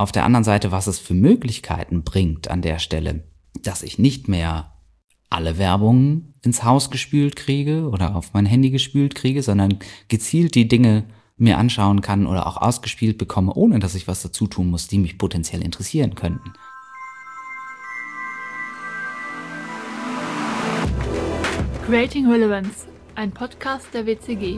auf der anderen Seite, was es für Möglichkeiten bringt an der Stelle, dass ich nicht mehr alle Werbungen ins Haus gespült kriege oder auf mein Handy gespült kriege, sondern gezielt die Dinge mir anschauen kann oder auch ausgespielt bekomme, ohne dass ich was dazu tun muss, die mich potenziell interessieren könnten. Creating Relevance, ein Podcast der WCG.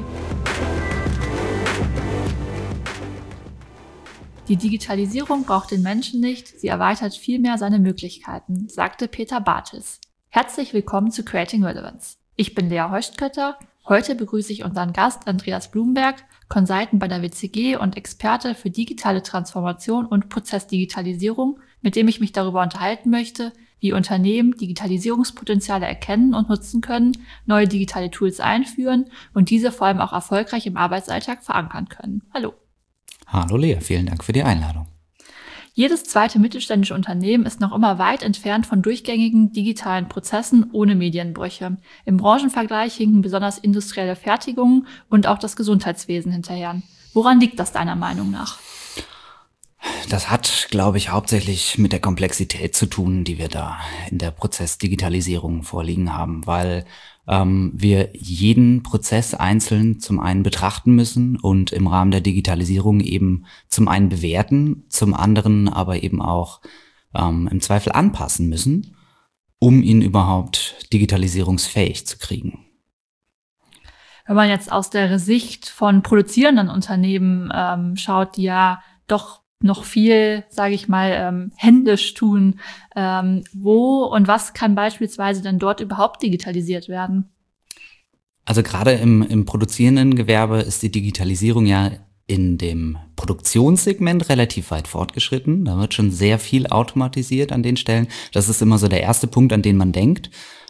Die Digitalisierung braucht den Menschen nicht, sie erweitert vielmehr seine Möglichkeiten, sagte Peter Bartels. Herzlich willkommen zu Creating Relevance. Ich bin Lea Heustkötter. Heute begrüße ich unseren Gast Andreas Blumberg, Consultant bei der WCG und Experte für digitale Transformation und Prozessdigitalisierung, mit dem ich mich darüber unterhalten möchte, wie Unternehmen Digitalisierungspotenziale erkennen und nutzen können, neue digitale Tools einführen und diese vor allem auch erfolgreich im Arbeitsalltag verankern können. Hallo. Hallo Lea, vielen Dank für die Einladung. Jedes zweite mittelständische Unternehmen ist noch immer weit entfernt von durchgängigen digitalen Prozessen ohne Medienbrüche. Im Branchenvergleich hinken besonders industrielle Fertigungen und auch das Gesundheitswesen hinterher. Woran liegt das deiner Meinung nach? Das hat, glaube ich, hauptsächlich mit der Komplexität zu tun, die wir da in der Prozessdigitalisierung vorliegen haben, weil wir jeden Prozess einzeln zum einen betrachten müssen und im Rahmen der Digitalisierung eben zum einen bewerten, zum anderen aber eben auch im Zweifel anpassen müssen, um ihn überhaupt digitalisierungsfähig zu kriegen. Wenn man jetzt aus der Sicht von produzierenden Unternehmen schaut, die ja doch noch viel, sage ich mal, händisch tun. Wo und was kann beispielsweise denn dort überhaupt digitalisiert werden? Also gerade im produzierenden Gewerbe ist die Digitalisierung ja in dem Produktionssegment relativ weit fortgeschritten. Da wird schon sehr viel automatisiert an den Stellen. Das ist immer so der erste Punkt, an den man denkt.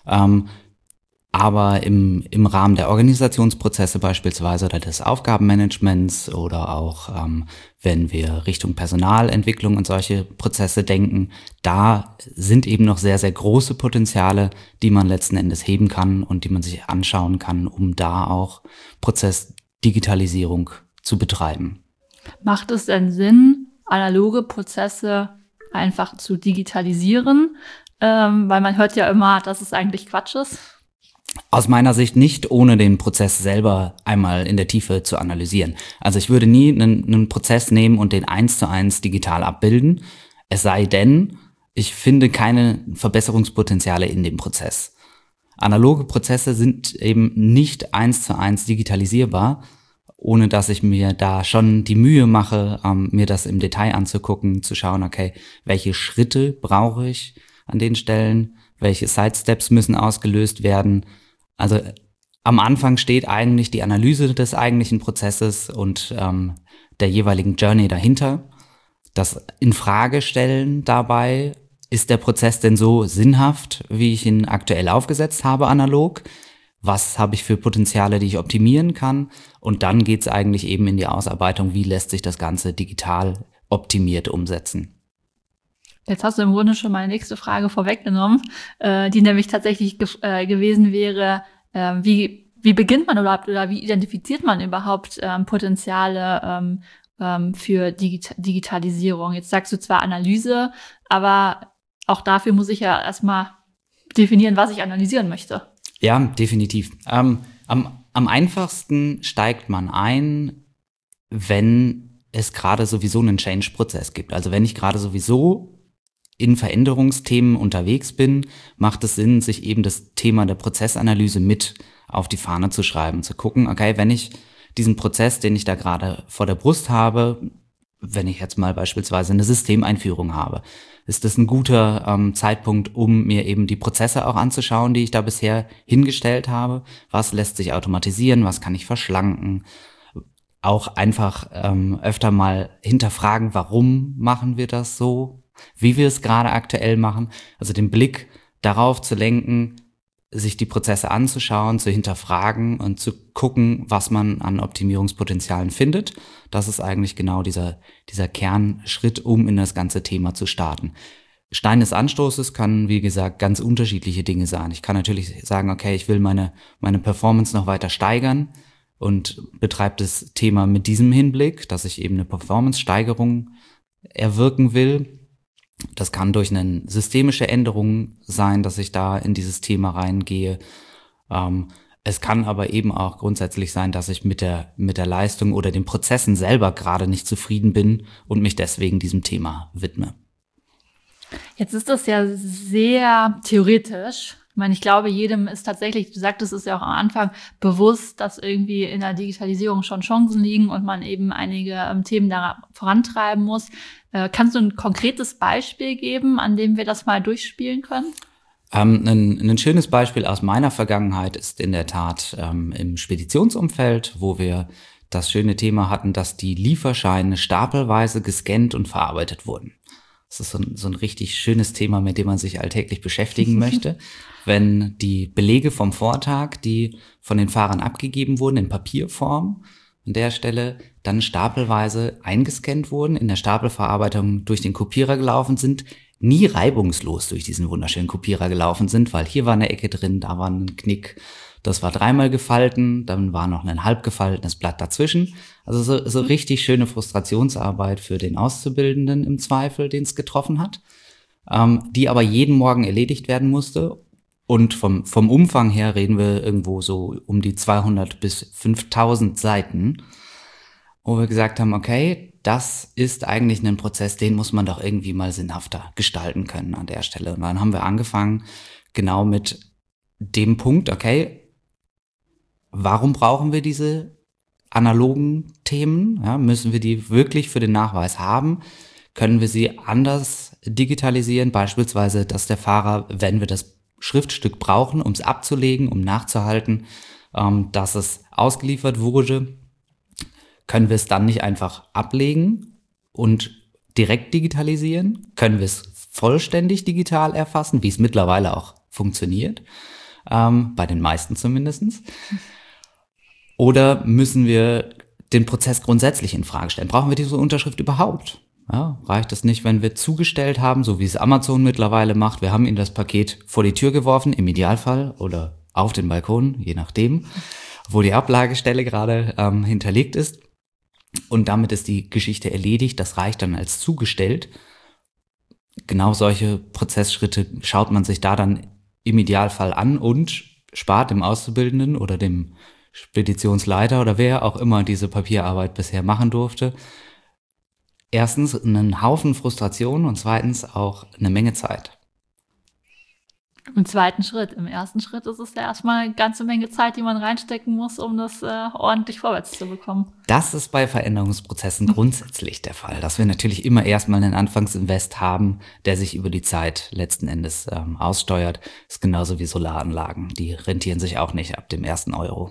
Aber im Rahmen der Organisationsprozesse beispielsweise oder des Aufgabenmanagements oder auch wenn wir Richtung Personalentwicklung und solche Prozesse denken, da sind eben noch sehr, sehr große Potenziale, die man letzten Endes heben kann und die man sich anschauen kann, um da auch Prozessdigitalisierung zu betreiben. Macht es denn Sinn, analoge Prozesse einfach zu digitalisieren? Weil man hört ja immer, dass es eigentlich Quatsch ist. Aus meiner Sicht nicht, ohne den Prozess selber einmal in der Tiefe zu analysieren. Also ich würde nie einen Prozess nehmen und den 1:1 digital abbilden, es sei denn, ich finde keine Verbesserungspotenziale in dem Prozess. Analoge Prozesse sind eben nicht 1:1 digitalisierbar, ohne dass ich mir da schon die Mühe mache, mir das im Detail anzugucken, zu schauen, okay, welche Schritte brauche ich an den Stellen, welche Sidesteps müssen ausgelöst werden. Also am Anfang steht eigentlich die Analyse des eigentlichen Prozesses und der jeweiligen Journey dahinter. Das Infragestellen dabei, ist der Prozess denn so sinnhaft, wie ich ihn aktuell aufgesetzt habe, analog? Was habe ich für Potenziale, die ich optimieren kann? Und dann geht es eigentlich eben in die Ausarbeitung, wie lässt sich das Ganze digital optimiert umsetzen. Jetzt hast du im Grunde schon meine nächste Frage vorweggenommen, die nämlich tatsächlich gewesen wäre, wie beginnt man überhaupt oder wie identifiziert man überhaupt Potenziale für Digitalisierung? Jetzt sagst du zwar Analyse, aber auch dafür muss ich ja erstmal definieren, was ich analysieren möchte. Ja, definitiv. Am einfachsten steigt man ein, wenn es gerade sowieso einen Change-Prozess gibt. Also wenn ich gerade sowieso in Veränderungsthemen unterwegs bin, macht es Sinn, sich eben das Thema der Prozessanalyse mit auf die Fahne zu schreiben, zu gucken, okay, wenn ich diesen Prozess, den ich da gerade vor der Brust habe, wenn ich jetzt mal beispielsweise eine Systemeinführung habe, ist das ein guter Zeitpunkt, um mir eben die Prozesse auch anzuschauen, die ich da bisher hingestellt habe. Was lässt sich automatisieren, was kann ich verschlanken? Auch einfach öfter mal hinterfragen, warum machen wir das so? Wie wir es gerade aktuell machen, also den Blick darauf zu lenken, sich die Prozesse anzuschauen, zu hinterfragen und zu gucken, was man an Optimierungspotenzialen findet. Das ist eigentlich genau dieser Kernschritt, um in das ganze Thema zu starten. Stein des Anstoßes kann, wie gesagt, ganz unterschiedliche Dinge sein. Ich kann natürlich sagen, okay, ich will meine Performance noch weiter steigern und betreibe das Thema mit diesem Hinblick, dass ich eben eine Performance-Steigerung erwirken will. Das kann durch eine systemische Änderung sein, dass ich da in dieses Thema reingehe. Es kann aber eben auch grundsätzlich sein, dass ich mit der Leistung oder den Prozessen selber gerade nicht zufrieden bin und mich deswegen diesem Thema widme. Jetzt ist das ja sehr theoretisch. Ich meine, ich glaube, jedem ist tatsächlich, du sagtest es ja auch am Anfang, bewusst, dass irgendwie in der Digitalisierung schon Chancen liegen und man eben einige Themen da vorantreiben muss. Kannst du ein konkretes Beispiel geben, an dem wir das mal durchspielen können? Ein schönes Beispiel aus meiner Vergangenheit ist in der Tat im Speditionsumfeld, wo wir das schöne Thema hatten, dass die Lieferscheine stapelweise gescannt und verarbeitet wurden. Das ist so ein richtig schönes Thema, mit dem man sich alltäglich beschäftigen möchte. Wenn die Belege vom Vortag, die von den Fahrern abgegeben wurden in Papierform, an der Stelle dann stapelweise eingescannt wurden, in der Stapelverarbeitung durch den Kopierer gelaufen sind, nie reibungslos durch diesen wunderschönen Kopierer gelaufen sind, weil hier war eine Ecke drin, da war ein Knick, das war dreimal gefalten, dann war noch ein halb gefaltenes Blatt dazwischen. Also so richtig schöne Frustrationsarbeit für den Auszubildenden im Zweifel, den es getroffen hat, die aber jeden Morgen erledigt werden musste. Und vom Umfang her reden wir irgendwo so um die 200 bis 5000 Seiten, wo wir gesagt haben, okay, das ist eigentlich ein Prozess, den muss man doch irgendwie mal sinnhafter gestalten können an der Stelle. Und dann haben wir angefangen genau mit dem Punkt, okay, warum brauchen wir diese analogen Themen? Ja, müssen wir die wirklich für den Nachweis haben? Können wir sie anders digitalisieren? Beispielsweise, dass der Fahrer, wenn wir das Schriftstück brauchen, um es abzulegen, um nachzuhalten, dass es ausgeliefert wurde, können wir es dann nicht einfach ablegen und direkt digitalisieren? Können wir es vollständig digital erfassen, wie es mittlerweile auch funktioniert? Bei den meisten zumindestens. Oder müssen wir den Prozess grundsätzlich in Frage stellen? Brauchen wir diese Unterschrift überhaupt? Ja, reicht es nicht, wenn wir zugestellt haben, so wie es Amazon mittlerweile macht? Wir haben ihnen das Paket vor die Tür geworfen, im Idealfall, oder auf den Balkon, je nachdem, wo die Ablagestelle gerade hinterlegt ist. Und damit ist die Geschichte erledigt. Das reicht dann als zugestellt. Genau solche Prozessschritte schaut man sich da dann im Idealfall an und spart dem Auszubildenden oder dem Speditionsleiter oder wer auch immer diese Papierarbeit bisher machen durfte, erstens einen Haufen Frustration und zweitens auch eine Menge Zeit. Im zweiten Schritt. Im ersten Schritt ist es ja erstmal eine ganze Menge Zeit, die man reinstecken muss, um das ordentlich vorwärts zu bekommen. Das ist bei Veränderungsprozessen grundsätzlich der Fall, dass wir natürlich immer erstmal einen Anfangsinvest haben, der sich über die Zeit letzten Endes aussteuert. Das ist genauso wie Solaranlagen. Die rentieren sich auch nicht ab dem ersten Euro.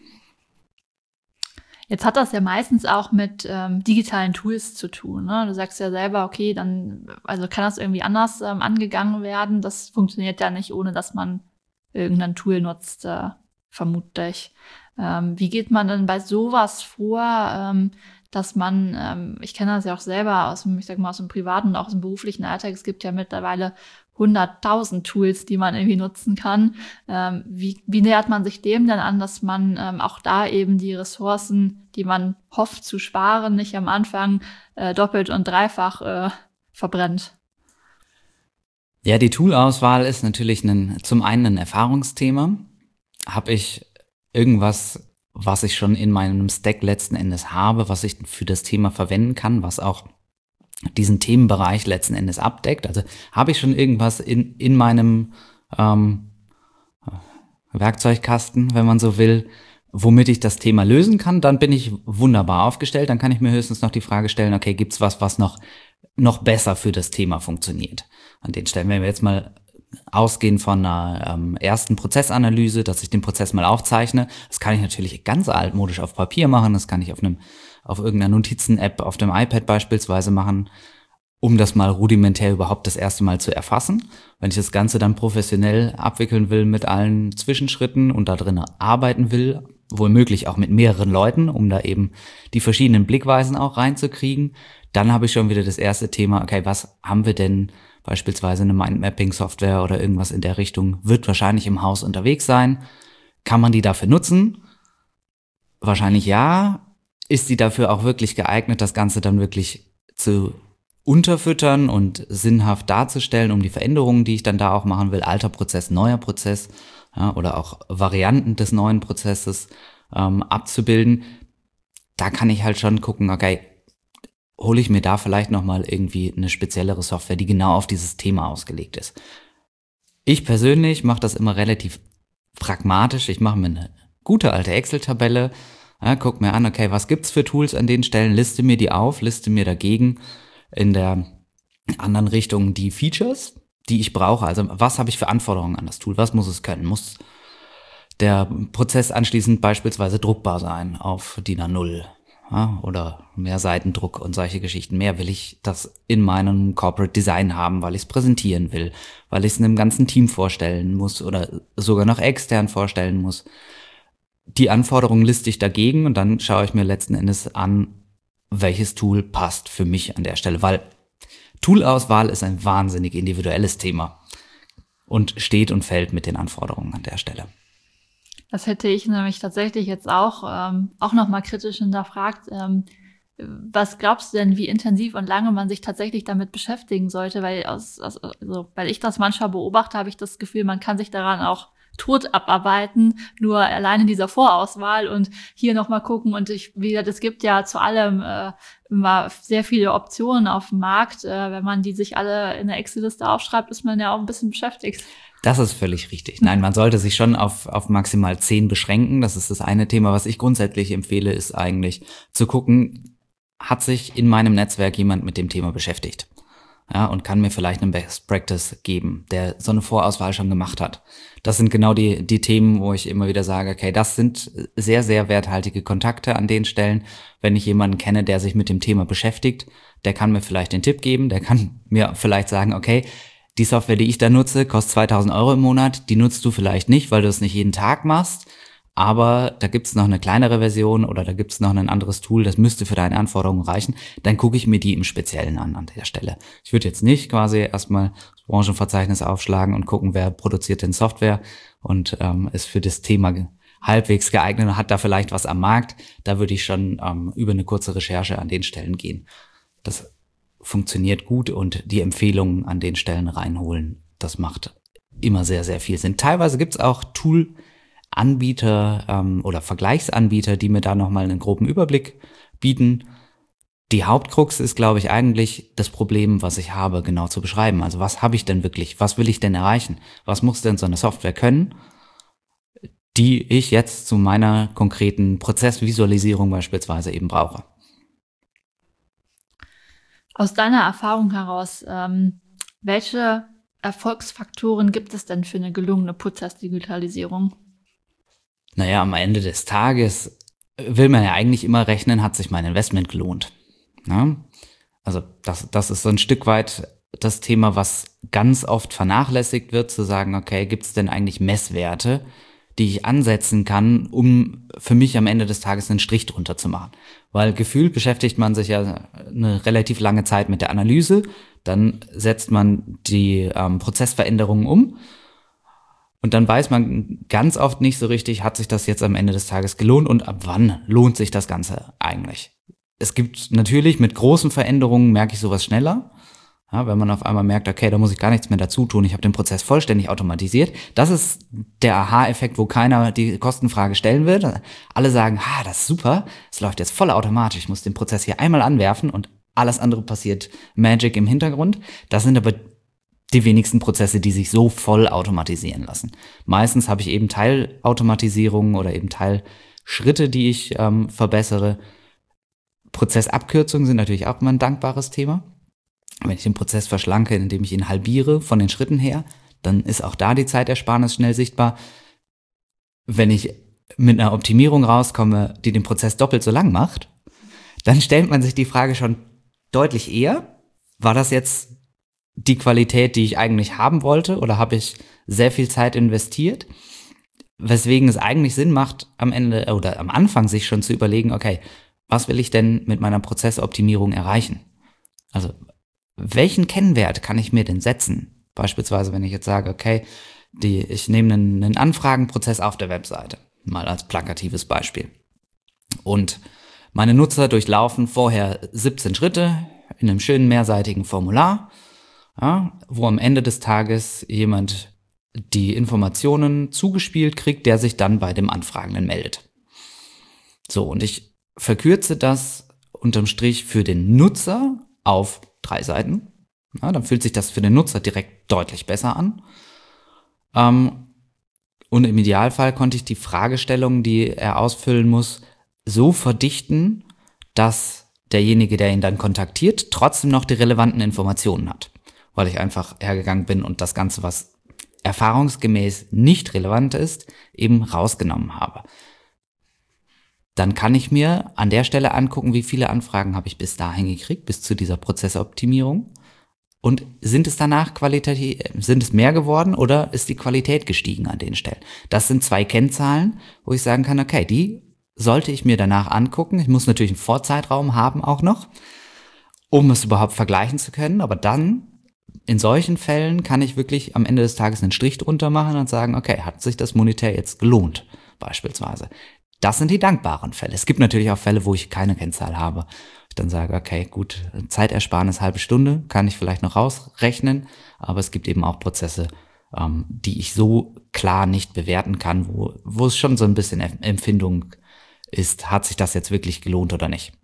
Jetzt hat das ja meistens auch mit digitalen Tools zu tun. Ne? Du sagst ja selber, okay, dann also kann das irgendwie anders angegangen werden. Das funktioniert ja nicht, ohne dass man irgendein Tool nutzt, vermutlich. Wie geht man denn bei sowas vor, dass man, ich kenne das ja auch selber aus dem, ich sag mal, aus dem privaten und auch aus dem beruflichen Alltag, es gibt ja mittlerweile 100.000 Tools, die man irgendwie nutzen kann. Wie nähert man sich dem denn an, dass man auch da eben die Ressourcen, die man hofft zu sparen, nicht am Anfang doppelt und dreifach verbrennt? Ja, die Toolauswahl ist natürlich zum einen ein Erfahrungsthema. Habe ich irgendwas, was ich schon in meinem Stack letzten Endes habe, was ich für das Thema verwenden kann, was auch diesen Themenbereich letzten Endes abdeckt? Also habe ich schon irgendwas in meinem Werkzeugkasten, wenn man so will, womit ich das Thema lösen kann, dann bin ich wunderbar aufgestellt. Dann kann ich mir höchstens noch die Frage stellen, okay, gibt's was noch besser für das Thema funktioniert? An den Stellen, wenn wir jetzt mal ausgehen von einer ersten Prozessanalyse, dass ich den Prozess mal aufzeichne, das kann ich natürlich ganz altmodisch auf Papier machen, das kann ich auf irgendeiner Notizen-App auf dem iPad beispielsweise machen, um das mal rudimentär überhaupt das erste Mal zu erfassen. Wenn ich das Ganze dann professionell abwickeln will mit allen Zwischenschritten und da drin arbeiten will, womöglich auch mit mehreren Leuten, um da eben die verschiedenen Blickweisen auch reinzukriegen, dann habe ich schon wieder das erste Thema, okay, was haben wir denn beispielsweise eine Mindmapping-Software oder irgendwas in der Richtung, wird wahrscheinlich im Haus unterwegs sein. Kann man die dafür nutzen? Wahrscheinlich ja. Ist die dafür auch wirklich geeignet, das Ganze dann wirklich zu unterfüttern und sinnhaft darzustellen, um die Veränderungen, die ich dann da auch machen will, alter Prozess, neuer Prozess, ja, oder auch Varianten des neuen Prozesses abzubilden. Da kann ich halt schon gucken, okay, hole ich mir da vielleicht nochmal irgendwie eine speziellere Software, die genau auf dieses Thema ausgelegt ist. Ich persönlich mache das immer relativ pragmatisch. Ich mache mir eine gute alte Excel-Tabelle, ja, guck mir an, okay, was gibt's für Tools an den Stellen, liste mir die auf, liste mir dagegen in der anderen Richtung die Features, die ich brauche. Also was habe ich für Anforderungen an das Tool? Was muss es können? Muss der Prozess anschließend beispielsweise druckbar sein auf DIN A0, ja, oder Mehrseitendruck und solche Geschichten. Mehr will ich das in meinem Corporate Design haben, weil ich es präsentieren will, weil ich es einem ganzen Team vorstellen muss oder sogar noch extern vorstellen muss. Die Anforderungen liste ich dagegen und dann schaue ich mir letzten Endes an, welches Tool passt für mich an der Stelle, weil Toolauswahl ist ein wahnsinnig individuelles Thema und steht und fällt mit den Anforderungen an der Stelle. Das hätte ich nämlich tatsächlich jetzt auch nochmal kritisch hinterfragt. Was glaubst du denn, wie intensiv und lange man sich tatsächlich damit beschäftigen sollte? Weil weil ich das manchmal beobachte, habe ich das Gefühl, man kann sich daran auch tot abarbeiten, nur allein in dieser Vorauswahl und hier nochmal gucken. Und es gibt ja zu allem immer sehr viele Optionen auf dem Markt. Wenn man die sich alle in der Excel-Liste aufschreibt, ist man ja auch ein bisschen beschäftigt. Das ist völlig richtig. Nein, man sollte sich schon auf maximal 10 beschränken. Das ist das eine Thema. Was ich grundsätzlich empfehle, ist eigentlich zu gucken, hat sich in meinem Netzwerk jemand mit dem Thema beschäftigt? Ja, und kann mir vielleicht einen Best Practice geben, der so eine Vorauswahl schon gemacht hat. Das sind genau die Themen, wo ich immer wieder sage, okay, das sind sehr, sehr werthaltige Kontakte an den Stellen. Wenn ich jemanden kenne, der sich mit dem Thema beschäftigt, der kann mir vielleicht den Tipp geben, der kann mir vielleicht sagen, okay, die Software, die ich da nutze, kostet 2.000 € im Monat, die nutzt du vielleicht nicht, weil du es nicht jeden Tag machst, aber da gibt's noch eine kleinere Version oder da gibt's noch ein anderes Tool, das müsste für deine Anforderungen reichen, dann gucke ich mir die im Speziellen an der Stelle. Ich würde jetzt nicht quasi erstmal das Branchenverzeichnis aufschlagen und gucken, wer produziert denn Software und ist für das Thema halbwegs geeignet und hat da vielleicht was am Markt. Da würde ich schon über eine kurze Recherche an den Stellen gehen. Das funktioniert gut und die Empfehlungen an den Stellen reinholen, das macht immer sehr, sehr viel Sinn. Teilweise gibt's auch Tool-Anbieter oder Vergleichsanbieter, die mir da nochmal einen groben Überblick bieten. Die Hauptkrux ist, glaube ich, eigentlich das Problem, was ich habe, genau zu beschreiben. Also was habe ich denn wirklich, was will ich denn erreichen? Was muss denn so eine Software können, die ich jetzt zu meiner konkreten Prozessvisualisierung beispielsweise eben brauche? Aus deiner Erfahrung heraus, welche Erfolgsfaktoren gibt es denn für eine gelungene Prozessdigitalisierung? Naja, am Ende des Tages will man ja eigentlich immer rechnen, hat sich mein Investment gelohnt. Ja? Also das ist so ein Stück weit das Thema, was ganz oft vernachlässigt wird, zu sagen, okay, gibt es denn eigentlich Messwerte, die ich ansetzen kann, um für mich am Ende des Tages einen Strich drunter zu machen. Weil gefühlt beschäftigt man sich ja eine relativ lange Zeit mit der Analyse, dann setzt man die Prozessveränderungen um und dann weiß man ganz oft nicht so richtig, hat sich das jetzt am Ende des Tages gelohnt und ab wann lohnt sich das Ganze eigentlich. Es gibt natürlich mit großen Veränderungen, merke ich sowas schneller. Ja, wenn man auf einmal merkt, okay, da muss ich gar nichts mehr dazu tun, ich habe den Prozess vollständig automatisiert. Das ist der Aha-Effekt, wo keiner die Kostenfrage stellen wird. Alle sagen, das ist super, es läuft jetzt voll automatisch, ich muss den Prozess hier einmal anwerfen und alles andere passiert Magic im Hintergrund. Das sind aber die wenigsten Prozesse, die sich so voll automatisieren lassen. Meistens habe ich eben Teilautomatisierungen oder eben Teilschritte, die ich verbessere. Prozessabkürzungen sind natürlich auch immer ein dankbares Thema. Wenn ich den Prozess verschlanke, indem ich ihn halbiere von den Schritten her, dann ist auch da die Zeitersparnis schnell sichtbar. Wenn ich mit einer Optimierung rauskomme, die den Prozess doppelt so lang macht, dann stellt man sich die Frage schon deutlich eher, war das jetzt die Qualität, die ich eigentlich haben wollte, oder habe ich sehr viel Zeit investiert? Weswegen es eigentlich Sinn macht, am Ende oder am Anfang sich schon zu überlegen, okay, was will ich denn mit meiner Prozessoptimierung erreichen? Also welchen Kennwert kann ich mir denn setzen? Beispielsweise, wenn ich jetzt sage, okay, ich nehme einen Anfragenprozess auf der Webseite, mal als plakatives Beispiel. Und meine Nutzer durchlaufen vorher 17 Schritte. in einem schönen mehrseitigen Formular, ja, wo am Ende des Tages jemand die Informationen zugespielt kriegt, der sich dann bei dem Anfragenden meldet. So, und ich verkürze das unterm Strich für den Nutzer auf 3 Seiten. Ja, dann fühlt sich das für den Nutzer direkt deutlich besser an. Und im Idealfall konnte ich die Fragestellungen, die er ausfüllen muss, so verdichten, dass derjenige, der ihn dann kontaktiert, trotzdem noch die relevanten Informationen hat. Weil ich einfach hergegangen bin und das Ganze, was erfahrungsgemäß nicht relevant ist, eben rausgenommen habe. Dann kann ich mir an der Stelle angucken, wie viele Anfragen habe ich bis dahin gekriegt, bis zu dieser Prozessoptimierung. Und sind es danach qualitativ, sind es mehr geworden oder ist die Qualität gestiegen an den Stellen? Das sind 2 Kennzahlen, wo ich sagen kann, okay, die sollte ich mir danach angucken. Ich muss natürlich einen Vorzeitraum haben auch noch, um es überhaupt vergleichen zu können. Aber dann, in solchen Fällen, kann ich wirklich am Ende des Tages einen Strich drunter machen und sagen, okay, hat sich das monetär jetzt gelohnt, beispielsweise. Das sind die dankbaren Fälle. Es gibt natürlich auch Fälle, wo ich keine Kennzahl habe. Ich dann sage, okay, gut, Zeitersparnis halbe Stunde, kann ich vielleicht noch rausrechnen, aber es gibt eben auch Prozesse, die ich so klar nicht bewerten kann, wo es schon so ein bisschen Empfindung ist, hat sich das jetzt wirklich gelohnt oder nicht.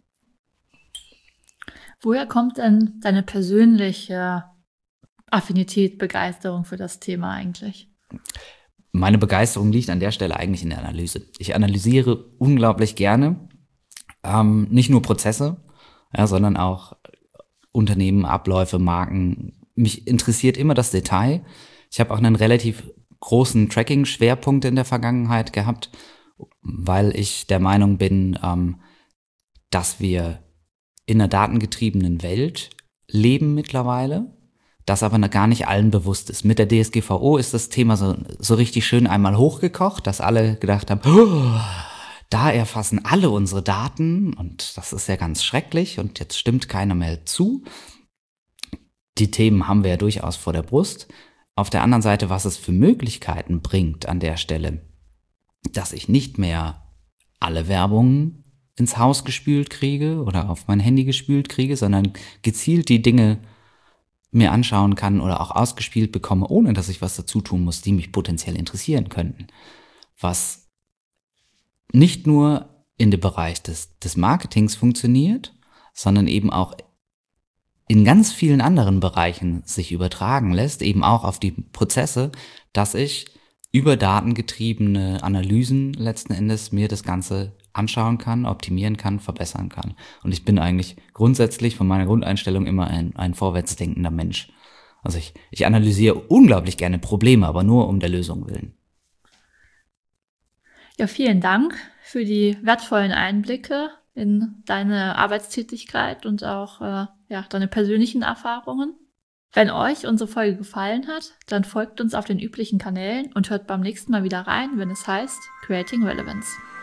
Woher kommt denn deine persönliche Affinität, Begeisterung für das Thema eigentlich? Meine Begeisterung liegt an der Stelle eigentlich in der Analyse. Ich analysiere unglaublich gerne, nicht nur Prozesse, ja, sondern auch Unternehmen, Abläufe, Marken. Mich interessiert immer das Detail. Ich habe auch einen relativ großen Tracking-Schwerpunkt in der Vergangenheit gehabt, weil ich der Meinung bin, dass wir in einer datengetriebenen Welt leben mittlerweile, das aber gar nicht allen bewusst ist. Mit der DSGVO ist das Thema so richtig schön einmal hochgekocht, dass alle gedacht haben, oh, da erfassen alle unsere Daten und das ist ja ganz schrecklich und jetzt stimmt keiner mehr zu. Die Themen haben wir ja durchaus vor der Brust. Auf der anderen Seite, was es für Möglichkeiten bringt an der Stelle, dass ich nicht mehr alle Werbungen ins Haus gespült kriege oder auf mein Handy gespült kriege, sondern gezielt die Dinge mir anschauen kann oder auch ausgespielt bekomme, ohne dass ich was dazu tun muss, die mich potenziell interessieren könnten. Was nicht nur in dem Bereich des Marketings funktioniert, sondern eben auch in ganz vielen anderen Bereichen sich übertragen lässt, eben auch auf die Prozesse, dass ich über datengetriebene Analysen letzten Endes mir das Ganze anschauen kann, optimieren kann, verbessern kann. Und ich bin eigentlich grundsätzlich von meiner Grundeinstellung immer ein vorwärtsdenkender Mensch. Also ich analysiere unglaublich gerne Probleme, aber nur um der Lösung willen. Ja, vielen Dank für die wertvollen Einblicke in deine Arbeitstätigkeit und auch deine persönlichen Erfahrungen. Wenn euch unsere Folge gefallen hat, dann folgt uns auf den üblichen Kanälen und hört beim nächsten Mal wieder rein, wenn es heißt Creating Relevance.